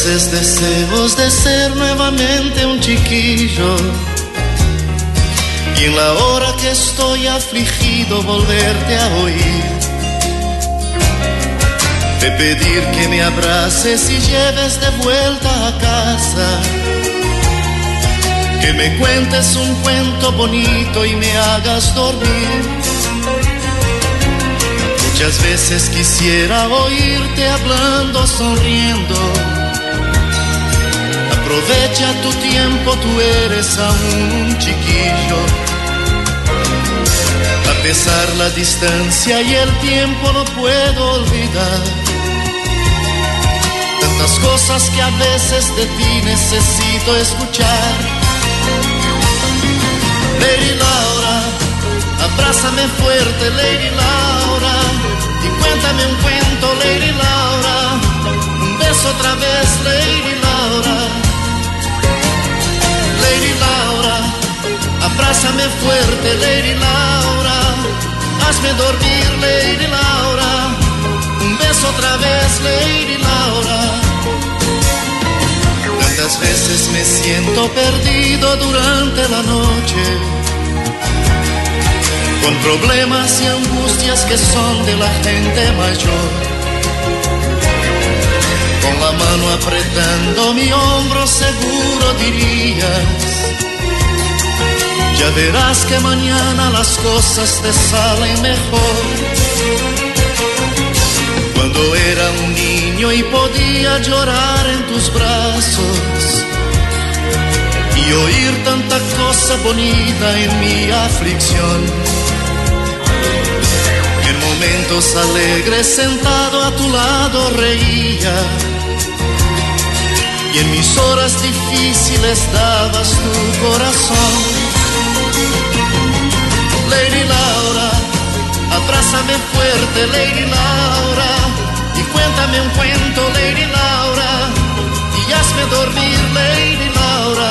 veces deseos de ser nuevamente un chiquillo, y en la hora que estoy afligido volverte a oír, de pedir que me abraces y lleves de vuelta a casa, que me cuentes un cuento bonito y me hagas dormir. Muchas veces quisiera oírte hablando, sonriendo. Aprovecha tu tiempo, tú eres aún un chiquillo. A pesar la distancia y el tiempo no puedo olvidar tantas cosas que a veces de ti necesito escuchar. Lady Laura, abrázame fuerte, Lady Laura, y cuéntame un cuento, Lady Laura. Un beso otra vez, Lady Laura. Lady Laura, abrázame fuerte, Lady Laura. Hazme dormir, Lady Laura. Un beso otra vez, Lady Laura. Tantas veces me siento perdido durante la noche, con problemas y angustias que son de la gente mayor. Con la mano apretando mi hombro seguro dirías: ya verás que mañana las cosas te salen mejor. Cuando era un niño y podía llorar en tus brazos y oír tanta cosa bonita en mi aflicción. En momentos alegres sentado a tu lado reía, y en mis horas difíciles dabas tu corazón. Lady Laura, abrázame fuerte, Lady Laura, y cuéntame un cuento, Lady Laura, y hazme dormir, Lady Laura.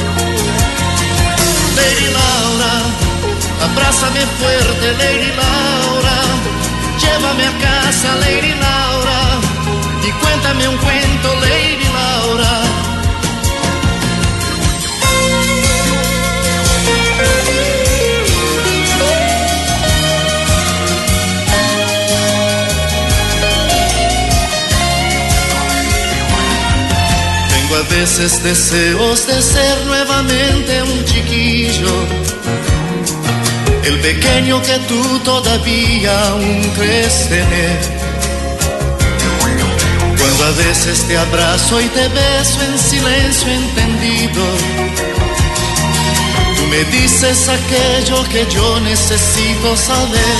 Lady Laura, abrázame fuerte, Lady Laura, llévame a casa, Lady Laura, y cuéntame un cuento, Lady Laura. Tengo a veces deseos de ser nuevamente un chiquillo, el pequeño que tú todavía aún crees tener. Cuando a veces te abrazo y te beso en silencio entendido, tú me dices aquello que yo necesito saber.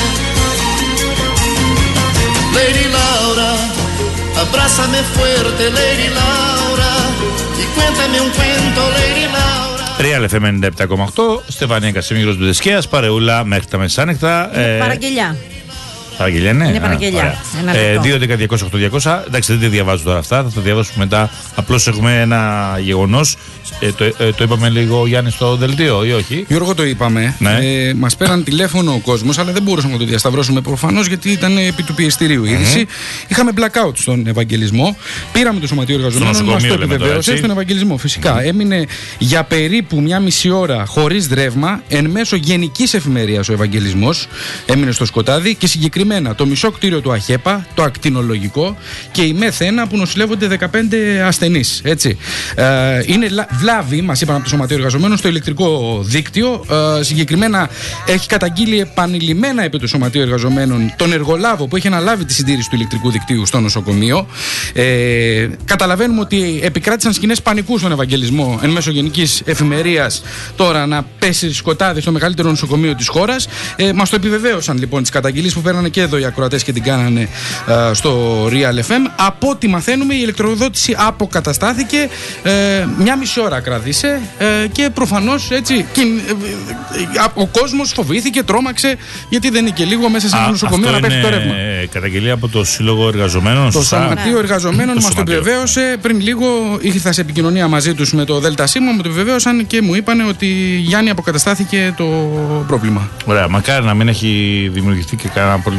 Lady Laura, abrázame fuerte, Lady Laura, y cuéntame un cuento, Lady Laura. Real FM 97,8, Στεφανία Κασιμίρος Μπουδεσκέας, παρεούλα μέχρι τα μεσάνυχτα. Παραγγελιά. Παραγγελιά, ναι. Είναι παραγγελιά. 2-10-208-200. Εντάξει, δεν τη διαβάζω τώρα αυτά, θα τα διαβάσουμε μετά. Απλώς έχουμε ένα γεγονός. Το είπαμε λίγο, Γιάννη, στο δελτίο, ή όχι? Γιώργο, το είπαμε. Ναι. Μας πέραν τηλέφωνο ο κόσμος, αλλά δεν μπορούσαμε να το διασταυρώσουμε προφανώς, γιατί ήταν επί του πιεστηρίου η είδηση. Είχαμε blackout στον Ευαγγελισμό. Πήραμε το Σωματείο Εργαζομένων, μας το επιβεβαίωσε στον Ευαγγελισμό. Φυσικά. Έμεινε για περίπου μια μισή ώρα χωρίς ρεύμα, εν μέσω γενικής εφημερίας ο Ευαγγελισμός. Έμεινε στο σκοτάδι και συγκεκριμένα το μισό κτίριο του ΑΧΕΠΑ, το ακτινολογικό, και η ΜΕΘ1 που νοσηλεύονται 15 ασθενείς. Έτσι. Είναι βλάβη, μας είπαν από το Σωματείο Εργαζομένων, στο ηλεκτρικό δίκτυο. Συγκεκριμένα έχει καταγγείλει επανειλημμένα επί του Σωματείου Εργαζομένων τον εργολάβο που έχει αναλάβει τη συντήρηση του ηλεκτρικού δικτύου στο νοσοκομείο. Καταλαβαίνουμε ότι επικράτησαν σκηνές πανικού στον Ευαγγελισμό εν μέσω γενικής εφημερίας, τώρα να πέσει σκοτάδι στο μεγαλύτερο νοσοκομείο της χώρας. Μας το επιβεβαίωσαν λοιπόν τις καταγγελίες που φέρανε και εδώ οι ακροατές και την κάνανε στο Real FM. Από ό,τι μαθαίνουμε, η ηλεκτροδότηση αποκαταστάθηκε. Μια μισή ώρα κράτησε και προφανώς έτσι ο κόσμος φοβήθηκε, τρόμαξε, γιατί δεν είναι και λίγο μέσα σε ένα νοσοκομείο να πέφτει το ρεύμα. Καταγγελία από το Σύλλογο Εργαζομένων. Το Σωματείο Εργαζομένων μας το επιβεβαίωσε πριν λίγο. Ήρθα σε επικοινωνία μαζί τους με το ΔΣ, μου το επιβεβαίωσαν και μου είπαν ότι, Γιάννη, αποκαταστάθηκε το πρόβλημα. Ωραία, μακάρι να μην έχει δημιουργηθεί και κανένα πρόβλημα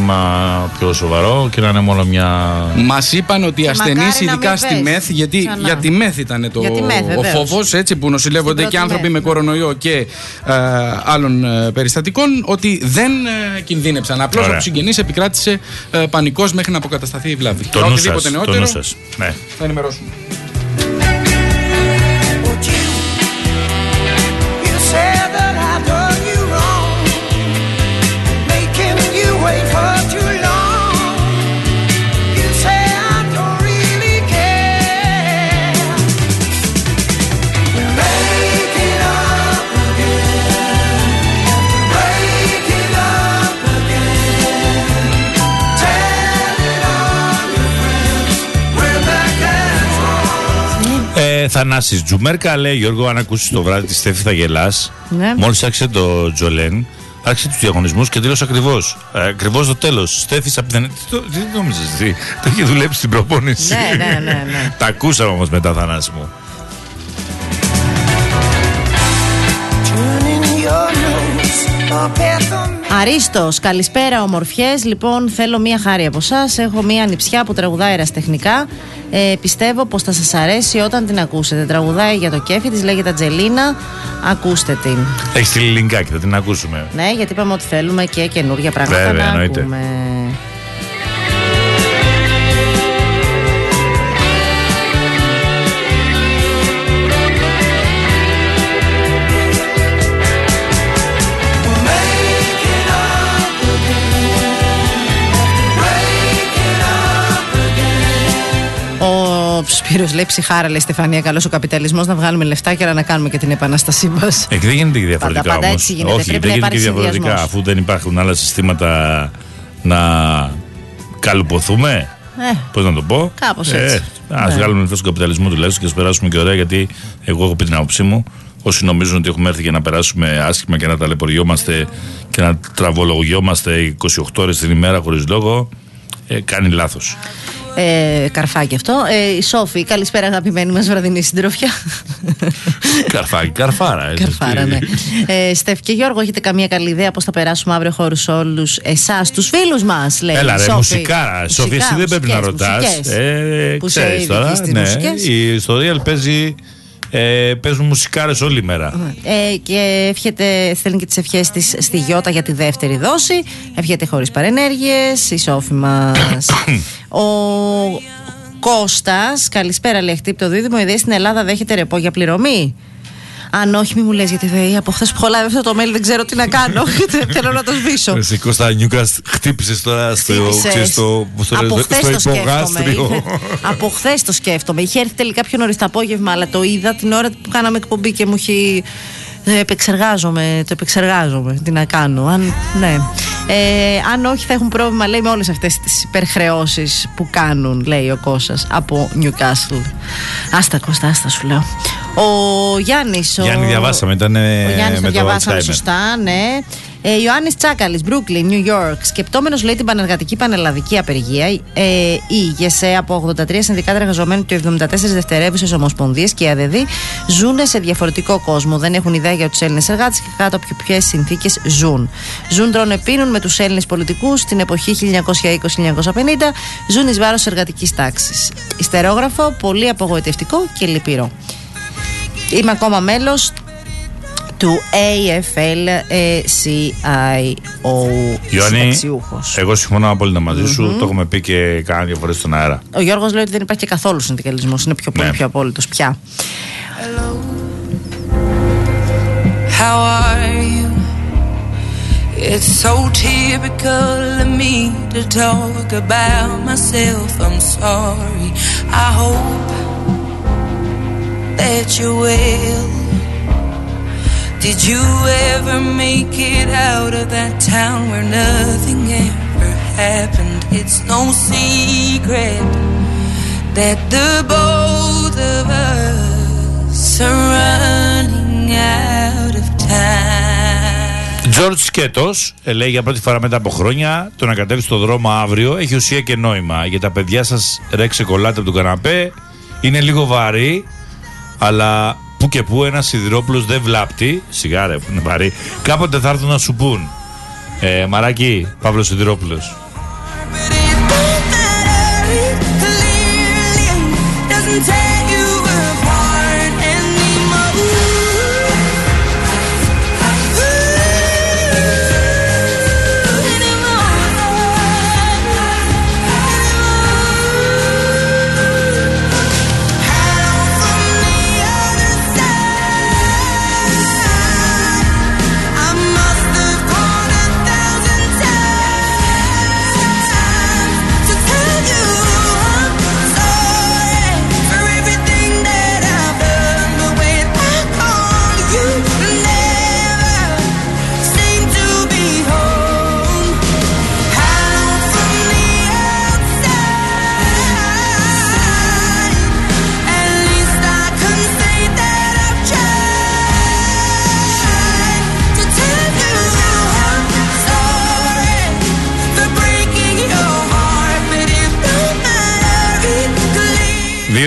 πρόβλημα πιο σοβαρό και να είναι μόνο μια. Μας είπαν ότι οι ασθενείς, ειδικά στη ΜΕΘ, γιατί για τη ΜΕΘ ήταν ο φόβος, έτσι, που νοσηλεύονται και άνθρωποι με κορονοϊό και άλλων περιστατικών, ότι δεν κινδύνεψαν. Απλώς από τους συγγενείς επικράτησε πανικός μέχρι να αποκατασταθεί η βλάβη. Το οτιδήποτε νεότερο ναι. Θα ενημερώσουμε. Θανάσης Τζουμέρκα λέει: Γιώργο, αν ακούσεις το βράδυ τη Στέφη θα γελάς. Ναι. Μόλις άρχισε το Τζολέν, άρχισε τους διαγωνισμούς και τέλος ακριβώς. Ακριβώς το τέλος. Στέφης απειθανή. Τι νόμιζες εσύ? Το είχε δουλέψει στην προπόνηση. Ναι. Τα ακούσαμε όμως μετά, Θανάση μου. Αρίστος, καλησπέρα ομορφιές. Λοιπόν, θέλω μία χάρη από εσάς. Έχω μία ανιψιά που τραγουδάει ερασιτεχνικά. Πιστεύω πως θα σας αρέσει όταν την ακούσετε. Τραγουδάει για το κέφι της, λέγεται Ατζελίνα. Ακούστε την. Έχει στείλει λινκάκι, θα την ακούσουμε. Ναι, γιατί είπαμε ότι θέλουμε και καινούργια πράγματα. Βέβαια, να εννοείται. ακούμε. Ο Σπύρος λέει: ψυχάρα, λέει Στεφανία, καλός ο καπιταλισμός, να βγάλουμε λεφτά και να κάνουμε και την επανάστασή μας. Δεν γίνεται και διαφορετικά πάντα όμως. έτσι γίνεται. Όχι, δεν γίνεται και διαφορετικά, αφού δεν υπάρχουν άλλα συστήματα να καλουποθούμε. Πώς να το πω. Κάπως έτσι. Ας βγάλουμε λεφτά στον καπιταλισμό τουλάχιστον και ας περάσουμε και ωραία, γιατί εγώ έχω πει την άποψή μου. Όσοι νομίζουν ότι έχουμε έρθει για να περάσουμε άσχημα και να ταλαιπωριόμαστε και να τραβολογιόμαστε 28 ώρες την ημέρα χωρίς λόγο, κάνει λάθος. Καρφάκι αυτό. Η Σόφη, καλησπέρα αγαπημένη μας βραδινή συντροφιά. Καρφάκι, καρφάρα. Καρφάρα, ναι. Στεφ και Γιώργο, έχετε καμία καλή ιδέα πώς θα περάσουμε αύριο χώρους όλους εσάς, τους φίλους μας, λέει. Έλα, η ρε, Σόφη. Μουσικά. Σόφη, εσύ δεν πρέπει να ρωτάς. Ξέρεις τώρα. Ναι, στο Real παίζουν μουσικάρες όλη μέρα. Και στέλνει και τις ευχές της στη Γιώτα για τη δεύτερη δόση. Εύχεται χωρίς παρενέργειες. Η Σόφη μας. Ο Κώστας, καλησπέρα, λέει, χτύπη το δίδυμο. Η ΔΕΗ στην Ελλάδα δέχεται ρεπό για πληρωμή. Αν όχι, μη μου λες, γιατί ΔΕΗ από χθες που έχω λάβει αυτό το mail δεν ξέρω τι να κάνω. Θέλω να το σβήσω. Εσύ, Κώστα Νιούκαστ, χτύπησες τώρα στο υπογάστριο. Από χθες το σκέφτομαι. Είχε έρθει τελικά πιο νωρίς το απόγευμα, αλλά το είδα την ώρα που κάναμε εκπομπή και μου έχει. Το επεξεργάζομαι. Τι να κάνω. Αν όχι, θα έχουν πρόβλημα, λέει, με όλες αυτές τις υπερχρεώσεις που κάνουν, λέει ο Κώστας από Νιουκάσλ. Άστα, Κώστα, άστα, σου λέω. Ο Γιάννης. Γιάννη, διαβάσαμε, ήταν. Ο Γιάννης το διαβάσαμε σωστά, ναι. Ιωάννης Τσάκαλης, Brooklyn, New York. Σκεπτόμενος, λέει, την πανεργατική πανελλαδική απεργία, ηγεσέ από 83 συνδικάτα εργαζομένων και 74 δευτερεύουσες ομοσπονδίες και η ΑΔΔ ζουν σε διαφορετικό κόσμο. Δεν έχουν ιδέα για τους Έλληνες εργάτες και κάτω από ποιες συνθήκες ζουν. Ζουν, τρώνε, πίνουν με τους Έλληνες πολιτικούς στην εποχή 1920-1950. Ζουν εις βάρος εργατικής τάξης. Ιστερόγραφο, πολύ απογοητευτικό και λυπηρό. Είμαι ακόμα μέλος του AFL-CIO. Ιωάννη, εγώ συμφωνώ απόλυτα μαζί σου. Το έχουμε πει και κάνα δύο φορές στον αέρα. Ο Γιώργος λέει ότι δεν υπάρχει και καθόλου συνδικαλισμός. Είναι πολύ πιο απόλυτος πια. How are you? It's so typical of me to talk about myself. I'm sorry. I hope that you're well. Did you ever make it out of that town where nothing ever happened? It's no secret that the both of us are running out of time. Τζορτζ Σκέτος λέει για πρώτη φορά μετά από χρόνια: το να κατέβει στο δρόμο αύριο έχει ουσία και νόημα. Για τα παιδιά σας ρέξε κολλάτε από τον καναπέ. Είναι λίγο βαρύ, αλλά που και που ένας σιδηρόπουλος δεν βλάπτει. Σιγάρε που είναι βαρύ. Κάποτε θα έρθουν να σου πούν. Μαράκι, Παύλος Σιδηρόπουλος.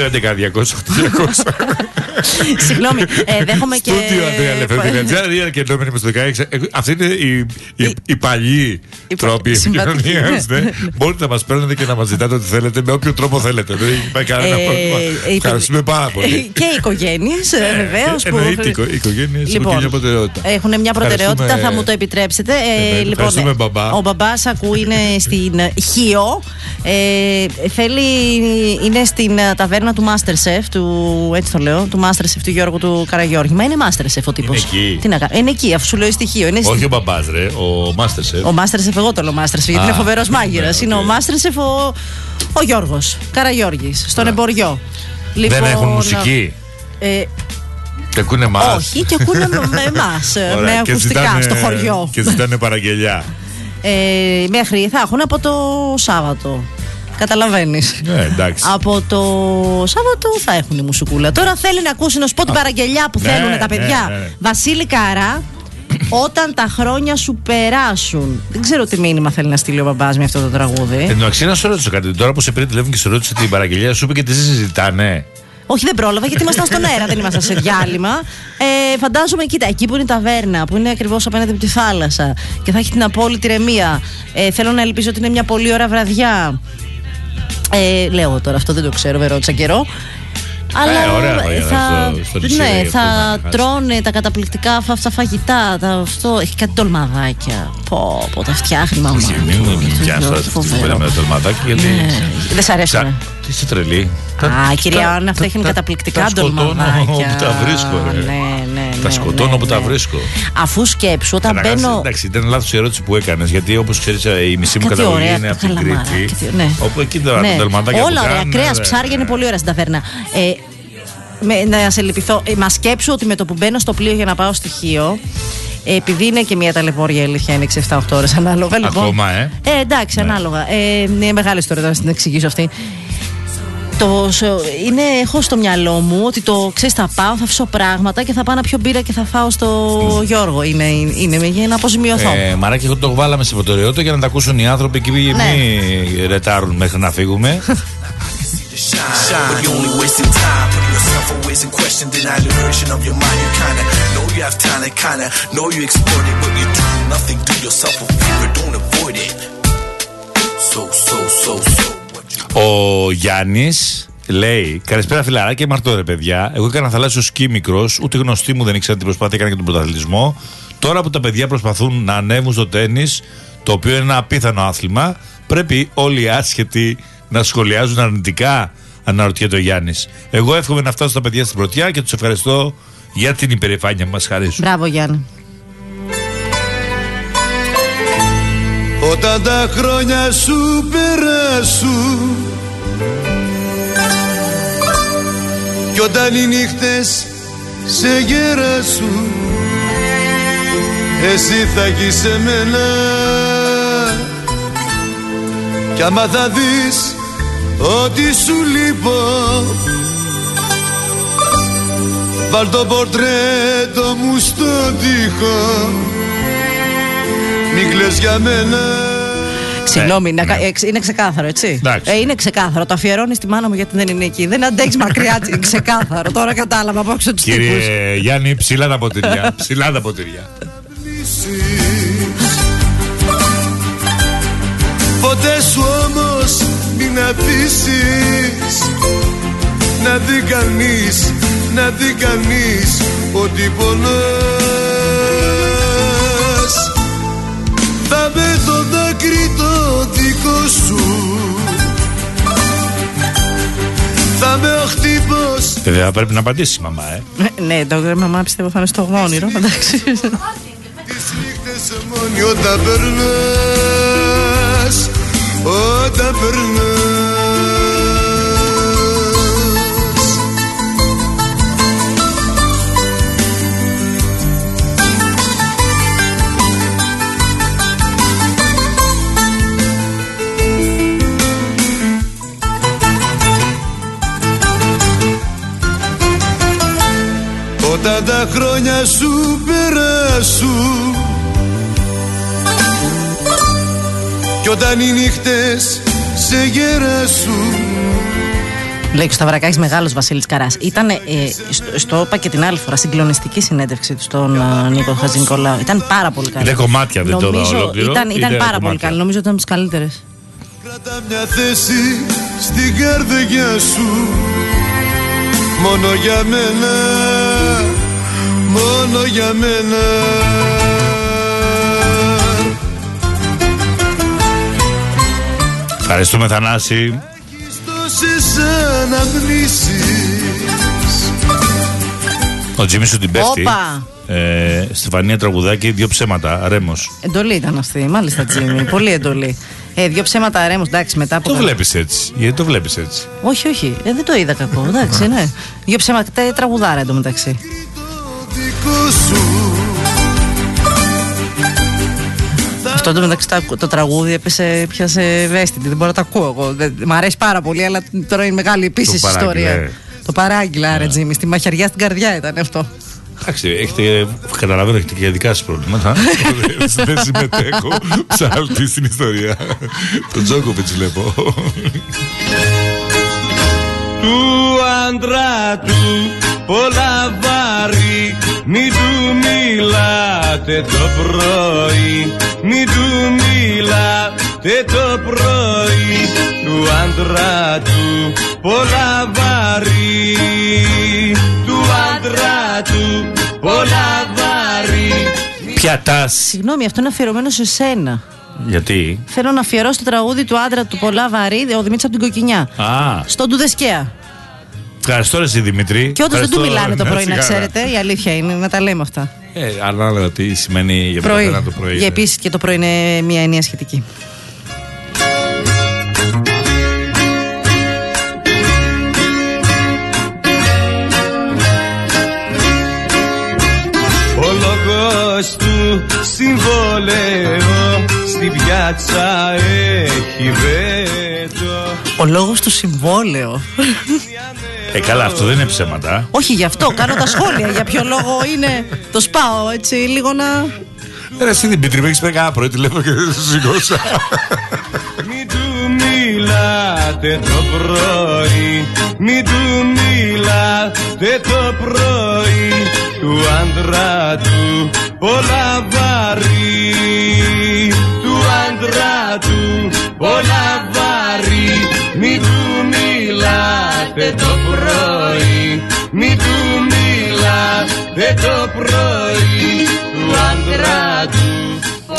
Συγγνώμη, δέχομαι και. Στούντιο Ανδρέα Λεφερδινατζάρη και νόμενοι με στο 16. Αυτή είναι η παλιή τρόπη επικοινωνίας. Μπορείτε να μας παίρνετε και να μας ζητάτε ό,τι θέλετε με όποιο τρόπο θέλετε. Δεν υπάρχει κανένα πρόβλημα. Ευχαριστούμε πάρα πολύ. Και οι οικογένειες, βεβαίως. Εννοείται, οι οικογένειες έχουν μια προτεραιότητα. Έχουν μια προτεραιότητα, θα μου το επιτρέψετε. Ευχαριστούμε, μπαμπά. Ο μπαμπάς ακούει, είναι στην Χίο. Είναι στην ταβέρνα του Masterchef, έτσι το λέω, του Masterchef του Γιώργου του Καραγιώργη. Μα είναι Masterchef ο τύπος. Είναι εκεί, αφού σου λέω στοιχείο. Όχι ο μπαμπάς, ρε, ο Masterchef. Ο Masterchef, εγώ το λέω Masterchef, γιατί είναι φοβερός μάγειρας. Είναι ο Masterchef ο Γιώργος Καραγιώργης, στον Εμποριό. Δεν έχουν μουσική. Και ακούνε εμάς. Όχι, και ακούνε με εμάς. Με ακουστικά στο χωριό. Και ζητάνε παραγγελιά. Μέχρι θα έχουν από το Σάββατο. Καταλαβαίνεις. Εντάξει. Από το Σάββατο θα έχουν η μουσικούλα. Τώρα θέλει να ακούσει, να σου πω την παραγγελιά που θέλουν τα παιδιά. Βασίλη Καρά, όταν τα χρόνια σου περάσουν. Δεν ξέρω τι μήνυμα θέλει να στείλει ο μπαμπάς με αυτό το τραγούδι. Εντάξει, να σου ρωτήσω κάτι. Τώρα που σε πήρε τηλέφωνο και σε ρώτησε την παραγγελία, σου είπε και τι συζητάνε. Όχι, δεν πρόλαβα γιατί ήμασταν στον αέρα, δεν ήμασταν σε διάλειμμα. Φαντάζομαι, κοίτα, εκεί που είναι η ταβέρνα, που είναι ακριβώς απέναντι από τη θάλασσα και θα έχει την απόλυτη ηρεμία. Θέλω να ελπίζω ότι είναι μια πολύ ωραία βραδιά. Λέω τώρα, αυτό δεν το ξέρω, δεν ρώτησα καιρό. Αλλά θα τρώνε τα καταπληκτικά αυτά φαγητά. Αυτό έχει κάτι τολμαδάκια. Πω, τα φτιάχνει μαμά. Μην πιάσει τώρα αυτό που λέμε τα τολμαδάκια, γιατί. Δεν σ' αρέσουν. Τι είσαι τρελή. Κυρία Άννα, αυτά έχουν καταπληκτικά τολμαδάκια. Τα βρίσκω, τα σκοτώνω που τα βρίσκω. Αφού σκέψου, όταν μπαίνω. Εντάξει, ήταν λάθος η ερώτηση που έκανες, γιατί όπως ξέρεις η μισή μου καταγωγή είναι από την Κρήτη. Όπου εκεί τα τολμαδάκια. Όλα ωραία. Κρέας, ψάρια είναι πολύ ωραία στην ταβέρνα. Να σε λυπηθώ. Μα σκέψου ότι με το που μπαίνω στο πλοίο για να πάω στο Χίο, επειδή είναι και μια ταλαιπώρια η αλήθεια, είναι 6-7-8 ώρες ανάλογα. Ακόμα, εντάξει, ανάλογα. Είναι μεγάλη ιστορία να την εξηγήσω αυτή. Έχω στο μυαλό μου ότι θα πάω, θα αφήσω πράγματα και θα πάω να πιω μπύρα και θα φάω στο Γιώργο. Είναι για να αποζημιωθώ. Μαράκι, εγώ το βάλαμε σε προτεραιότητα για να τα ακούσουν οι άνθρωποι και μην ρετάρουν μέχρι να φύγουμε. But you're only wasting time, putting yourself always in question, denying the version of your mind. You kinda know you have talent, kinda know you exploit it, but you do nothing, do yourself a favor, don't avoid it. Ο Γιάννης λέει: καλησπέρα φιλαράκια, Μαρτώ ρε παιδιά. Εγώ έκανα θαλάσσιο σκι μικρός, ούτε γνωστοί μου δεν ήξερα την προσπάθεια, έκανα και τον πρωταθλητισμό. Τώρα που τα παιδιά προσπαθούν να ανέβουν στο τένις, το οποίο είναι ένα απίθανο άθλημα, πρέπει όλοι οι άσχετοι να σχολιάζουν αρνητικά, αναρωτιέται ο Γιάννης. Εγώ εύχομαι να φτάσω στα παιδιά στην πρωτιά και τους ευχαριστώ για την υπερηφάνεια που μας χαρίζουν. Μπράβο, Γιάννη. Όταν τα χρόνια σου περάσουν κι όταν οι νύχτες σε γεράσουν, εσύ θα έχεις εμένα. Κι άμα θα δεις ότι σου λείπω, βάλ' το πορτρέτο μου στον τοίχο, μην κλαις για μένα. Συγγνώμη, είναι ξεκάθαρο, έτσι. Είναι ξεκάθαρο. Το αφιερώνει στη μάνα μου γιατί δεν είναι εκεί. Δεν αντέχεις μακριά, είναι ξεκάθαρο. Τώρα κατάλαβα από έξω τους τύπους. Κύριε Γιάννη, ψηλά τα ποτήρια. Ψηλά τα ποτήρια. Ποτέ σου όμως μην αφήσεις να δει κανείς ότι πονάς. Θα με το δάκρυ το δικό σου, θα με ο χτύπος. Βέβαια πρέπει να απαντήσει η μαμά, Ναι, το μαμά πιστεύω θα είναι στο όνειρο. Εντάξει. Τις νύχτες μόνοι όταν περνάς, όταν περνάς. Όταν τα χρόνια σου περάσουν κι όταν οι νύχτες σε γεράσουν, Λέει και ο Σταυρακάκης, μεγάλος Βασίλης Καράς. Ήταν, στο είπα και την άλλη φορά, συγκλονιστική συνέντευξη του στον Νίκο Χατζηνικολάου. Ήταν πάρα πολύ καλή. Είναι κομμάτια, δεν το δω ολόκληρο. Ήταν πάρα πολύ καλή. Νομίζω ότι ήταν από τις καλύτερες. Κράτα μια θέση στην καρδιά σου, μόνο για μένα, μόνο για μένα. Ευχαριστούμε, Θανάση. Ο Τζίμις σου την πέφτει. Στεφανία Τραγουδάκη, 2 ψέματα, Ρέμος. Εντολή ήταν αυτή, μάλιστα, Τζίμι. Πολύ εντολή. 2 ψέματα, Ρέμος, εντάξει, μετά από. Το βλέπεις έτσι. Γιατί το βλέπεις έτσι? Όχι, όχι. Δεν το είδα κακό. Εντάξει, ναι. 2 ψέματα, τραγουδάρα εντωμεταξύ. Αυτό εντωμεταξύ το τραγούδι έπεσε, πιάσε ευαίσθητη. Δεν μπορώ να το ακούω εγώ. Μ' αρέσει πάρα πολύ, αλλά τώρα είναι μεγάλη επίσης ιστορία. Το παράγγειλα, ρε Τζίμι. Στη μαχαιριά στην καρδιά ήταν αυτό. Εντάξει, καταλαβαίνω, έχετε και δικά σας προβλήματα. Δεν συμμετέχω ψάλτη στην ιστορία. Τον Τζόκοβιτς βλέπω. Του άντρα του πολλά βάρη, μην του μιλάτε το πρωί, μην του μιλάτε το πρωί. Του άντρα του πολλά βάρη, του άντρα του πολλά βάρη. Πιατάς. Συγγνώμη, αυτό είναι αφιερωμένο σε σένα. Γιατί? Θέλω να αφιερώσω το τραγούδι του άντρα του πολλά βαρύ, ο Δημήτρης από την Κοκκινιά. Στον Τουδεσκέα. Ευχαριστώ, εσύ Δημήτρη. Και όντως δεν του μιλάνε το πρωί, να ξέρετε. Η αλήθεια είναι, να τα λέμε αυτά. Ανάλογα τι σημαίνει για μένα το πρωί. Για επίσης και το πρωί είναι μια ενία σχετική. Ο λόγος του συμβόλαιο στην πιάτσα έχει βέτο. Ο λόγος του συμβόλαιο. Καλά, αυτό δεν είναι ψέματα. Όχι, γι' αυτό κάνω τα σχόλια. Για ποιο λόγο είναι. Το σπάω έτσι λίγο να. Εσύ Δημήτρη, με έχεις πει κανένα πρωί τηλέφωνο και δεν σου σηκώσα. Μην του μιλάτε το πρωί, μην του μιλάτε το πρωί. Του άντρα του πολλά βάρη, του άντρα του πολλά βάρη. Μην του μιλάτε το πρωί, μην του μιλάτε το πρωί. Του άντρα του.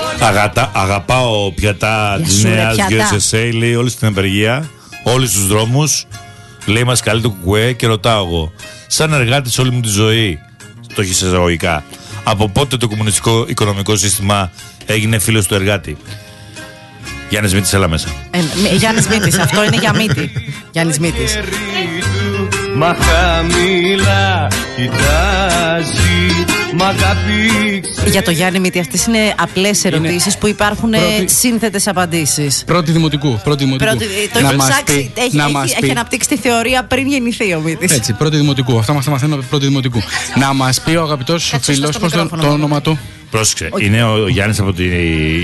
Αγαπάω πιατά της νέας USSA, λέει όλη στην απεργία, όλους τους δρόμους. Λέει μας καλεί το κουκουέ και ρωτάω εγώ, σαν εργάτης όλη μου τη ζωή, το έχεις εισαγωγικά, από πότε το κομμουνιστικό οικονομικό σύστημα έγινε φίλος του εργάτη? Γιάννης Μήτης, έλα μέσα. Γιάννης Μήτης, αυτό είναι για Μήτη. Γιάννης Μήτης. Μα χαμηλά κοιτάζει, μ' αγάπη. Για το Γιάννη Μήτη, αυτές είναι απλές ερωτήσεις που υπάρχουν σύνθετες απαντήσεις. Πρώτη δημοτικού. Το έχει ψάξει, έχει αναπτύξει τη θεωρία πριν γεννηθεί ο Μήτης. Έτσι, πρώτη δημοτικού. Αυτά μας τα μαθαίνω από πρώτη δημοτικού. Να μας πει ο αγαπητός φίλος πώς το όνομα του. Πρόσεξε, είναι ο Γιάννης από τη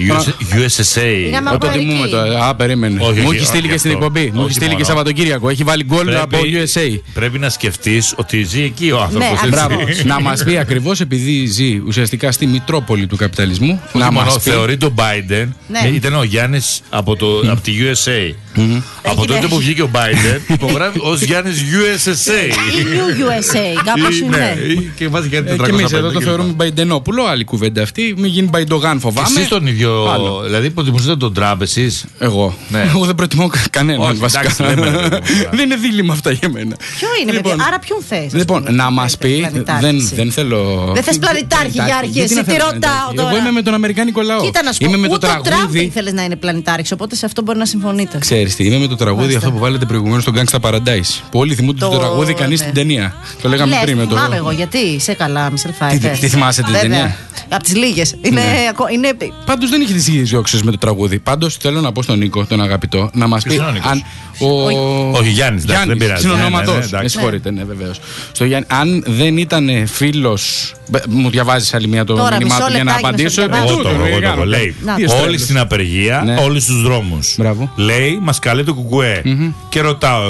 USSA. Όταν τιμούμε το. Περίμενε. Μου έχει στείλει και στην εκπομπή. Μου έχει στείλει και Σαββατοκύριακο. Έχει βάλει γκολ από USA. Πρέπει να σκεφτείς ότι ζει εκεί ο άνθρωπος. Να μας πει ακριβώς, επειδή ζει ουσιαστικά στη Μητρόπολη του καπιταλισμού. Να μας θεωρεί τον Biden. Ήταν ο Γιάννης από τη USA. Από τότε που βγήκε ο Biden, υπογράφει ως Γιάννης USSA. Ή USA, κάπως είναι. Και βάζει κάτι 405. Και εμείς εδώ το θεωρούμε Μπαϊντενόπουλο, άλλη κουβέντα αυτή. Μην γίνει Μπαϊντογάν, φοβάμαι. Εσείς τον ίδιο. Δηλαδή, προτιμούσατε τον Τραμπ, εσείς? Εγώ. Εγώ δεν προτιμώ κανέναν βασικά. Δεν είναι δίλημμα αυτά για μένα. Ποιο είναι, παιδιά, άρα ποιον θες? Λοιπόν, να μας πει. Δεν θέλω. Δεν θες πλανητάρχη για αρχή, εσύ τι ρωτάω τώρα? Εγώ είμαι με τον Αμερικάνικο λαό. Κοίτα να σου πω, ούτε ο Τραμπ ήθελες να είναι πλανητάρχης, οπότε σε αυτό μπορεί να συμφωνείτε. Ξέρεις τι, είμαι με το τραγούδι αυτό που βάλετε προηγουμένως στο Gangsta Paradise. Που όλοι θυμούνται το τραγούδι, κανείς στην ταινία. Το λέγαμε πριν με το. Θυμάμαι εγώ, γιατί σε καλά, Μισελ Φάιφερ. Τι θυμάσαι την ταινία? Από τις λίγες. Πάντως δεν είχε τις ίδιες διώξεις με το τραγούδι. Πάντως θέλω να πω στον Νίκο, τον αγαπητό, να μας πει αν. Όχι, Γιάννης, δεν πειράζει. Συνονόματος. Με συγχωρείτε, ναι, βεβαίως. Στο Γιάννη, αν δεν ήταν φίλος. Μου διαβάζεις άλλη μία το μήνυμά του για να απαντήσω. Εγώ το λέει. Όλοι στην απεργία, όλοι στους δρόμους. Λέει, μας καλεί το κουκουέ. Και ρωτάω εγώ,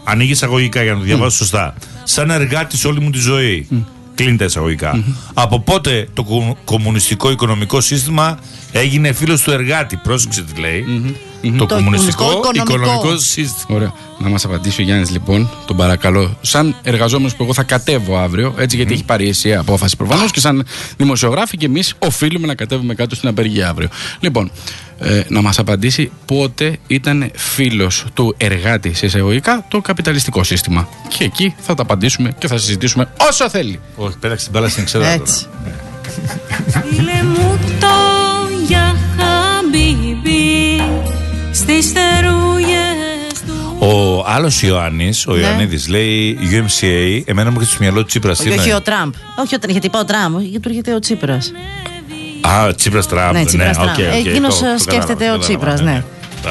ανοίγει εισαγωγικά για να το διαβάσω σωστά. Σαν εργάτης όλη μου τη ζωή. Κλείνει τα εισαγωγικά. Από πότε το κομμουνιστικό οικονομικό σύστημα έγινε φίλος του εργάτη? Πρόσεξε τι λέει. Το κομμουνιστικό οικονομικό σύστημα. Ωραία. Να μας απαντήσει ο Γιάννης λοιπόν, τον παρακαλώ. Σαν εργαζόμενος που εγώ θα κατέβω αύριο, έτσι, γιατί έχει πάρει η απόφαση προφανώς, και σαν δημοσιογράφοι και εμείς οφείλουμε να κατέβουμε κάτω στην απεργία αύριο. Λοιπόν, να μας απαντήσει πότε ήταν φίλος του εργάτη σε εισαγωγικά το καπιταλιστικό σύστημα. Και εκεί θα τα απαντήσουμε και θα συζητήσουμε όσο θέλει. Όχι, πέταξε την μπάλα στην εξέδρα τώρα. Φίλε μου το για χαμπίμπι στις θερούγες του. Ο άλλος Ιωάννης, ο Ιωαννίδης, λέει UMCA, εμένα μου έρχεται στο μυαλό του Τσίπρας. Όχι ο Τραμπ. Όχι, γιατί είπα ο Τραμπ, γιατί του έρχεται ο Τσίπρας. Α, Τσίπρας Τραμπ. Ναι, Τσίπρας Τραμπ. Εκείνος σκέφτεται ο Τσίπρας, ναι.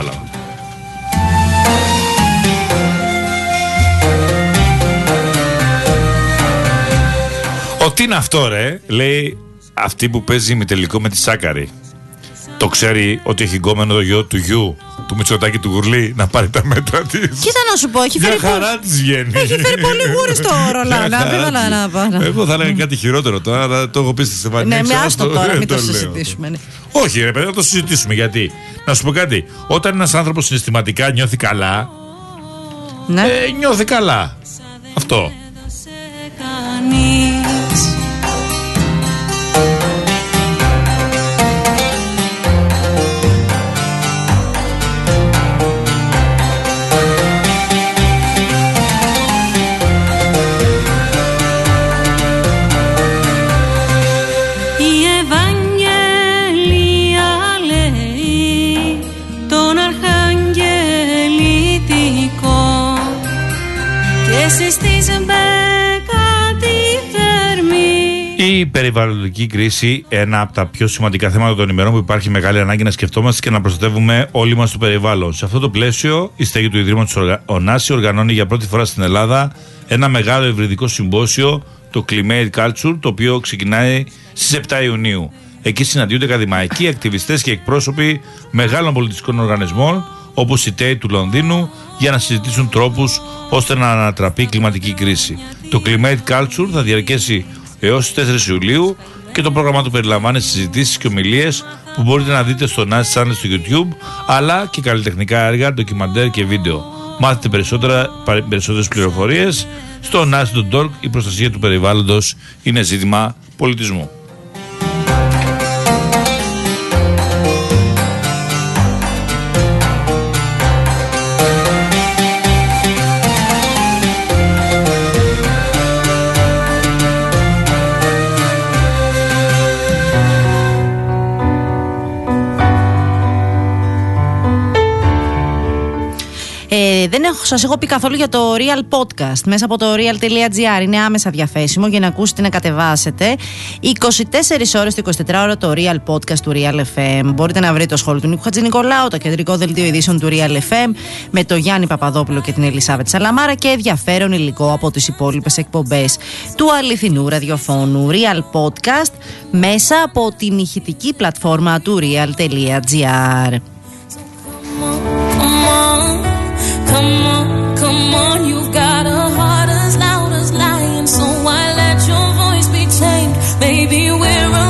Τι είναι αυτό, ρε, λέει αυτή που παίζει ημιτελικό με τη Σάκαρη. Το ξέρει ότι έχει γκόμενο το γιο του γιου του Μητσοτάκη του Γουρλή να πάρει τα μέτρα της? Κοίτα να σου πω, έχει φέρει πολύ γούρι στο Ρολάνα. Εγώ θα έλεγα κάτι χειρότερο τώρα, αλλά το έχω πει στη Στεφανία. Ναι, με άστο τώρα, μην το συζητήσουμε. Όχι, ρε παιδί, να το συζητήσουμε. Γιατί, να σου πω κάτι, όταν ένας άνθρωπος συναισθηματικά νιώθει καλά, νιώθει καλά. Αυτό. Η περιβαλλοντική κρίση, ένα από τα πιο σημαντικά θέματα των ημερών που υπάρχει μεγάλη ανάγκη να σκεφτόμαστε και να προστατεύουμε όλοι μας το περιβάλλον. Σε αυτό το πλαίσιο, η στέγη του Ιδρύματος Ωνάση οργανώνει για πρώτη φορά στην Ελλάδα ένα μεγάλο ευρυδικό συμπόσιο, το Climate Culture, το οποίο ξεκινάει στις 7 Ιουνίου. Εκεί συναντιούνται ακαδημαϊκοί, ακτιβιστές και εκπρόσωποι μεγάλων πολιτιστικών οργανισμών, όπως η ΤΕΙ του Λονδίνου, για να συζητήσουν τρόπους ώστε να ανατραπεί η κλιματική κρίση. Το Climate Culture θα διαρκέσει έως 4 Ιουλίου και το πρόγραμμα του περιλαμβάνει συζητήσεις και ομιλίες που μπορείτε να δείτε στο Nasi Channel στο YouTube, αλλά και καλλιτεχνικά έργα, ντοκιμαντέρ και βίντεο. Μάθετε περισσότερες πληροφορίες στο nasi.org. Η προστασία του περιβάλλοντος είναι ζήτημα πολιτισμού. Δεν σας έχω πει καθόλου για το Real Podcast μέσα από το real.gr. Είναι άμεσα διαθέσιμο για να ακούσετε, να κατεβάσετε 24 ώρες το 24ωρο το Real Podcast του Real FM. Μπορείτε να βρείτε το σχόλιο του Νίκου Χατζηνικολάου, το κεντρικό δελτίο ειδήσεων του Real FM με τον Γιάννη Παπαδόπουλο και την Ελισάβετ Σαλαμάρα και ενδιαφέρον υλικό από τις υπόλοιπες εκπομπές του αληθινού ραδιοφώνου. Real Podcast μέσα από την ηχητική πλατφόρμα του real.gr. Come on, you've got a heart as loud as lion, so why let your voice be tamed? Maybe we're